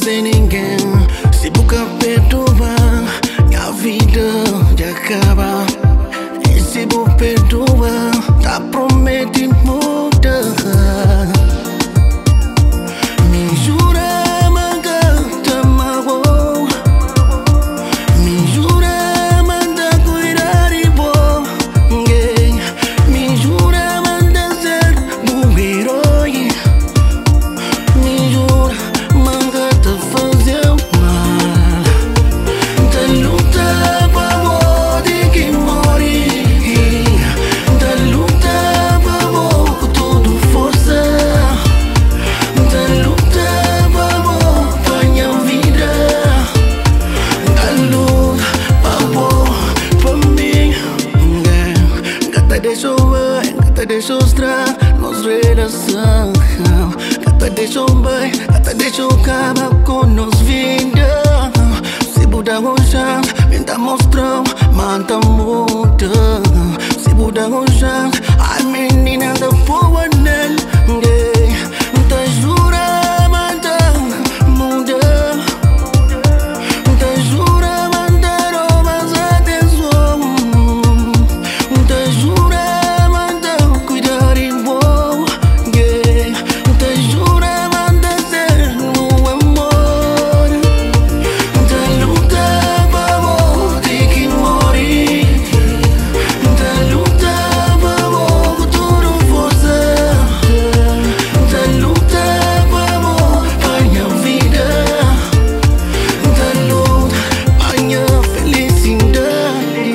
sem ninguém. Se boca perdoa, minha vida já acaba. E se vou perdoar, tá promete mudar. Me jura, manga, te magoou. Me jura, manda cuidar de bom. Me jura, manda ser um herói. Me jura, manga te fazer mal. Te luta pra morrer que morre. Te luta pra morrer com toda força. Te luta pra morrer pra minha vida. Te luta pra morrer pra mim. Gata deixou bem, gata deixou estragar nos relação. Gata deixou bem, gata deixou acabar com nos vida. Se Buda gostar, vem mostrar, manta muda. Se Buda gostar, a menina da boa nele. Te jura, manta muda. Te jura, manta roubas atenção. Te jura, manta cuidar de bom. Te jura, manta ser um amor. Te luta pra morrer que morre. Te luta pra morrer com toda força. Te luta pra morrer pra minha vida. Te luta pra minha felicidade.